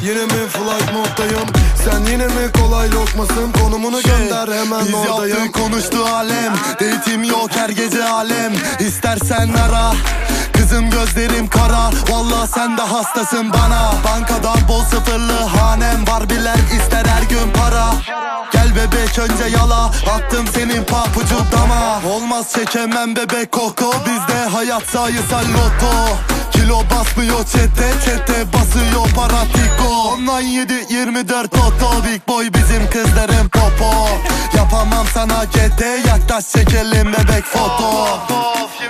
Yine mi flight moddayım? Sen yine mi kolay lokmasın? Konumunu gönder hemen Biz oradayım. yaptık konuştu alem. Date'im yok her gece alem. İstersen ara. Kızım gözlerim kara. Vallahi sen de hastasın bana. Bankadan bol sıfırlı hanem var, bilen ister her gün para. Gel bebek önce yala. Attım senin papucu dama. Olmaz çekemem bebek koko. Bizde hayat sayısal loto. Kilo basmıyor çete basıyor para tiko. Ondan 7-24 toto. Big boy bizim kızların popo. Yapamam sana GT, yaklaş çekelim bebek foto.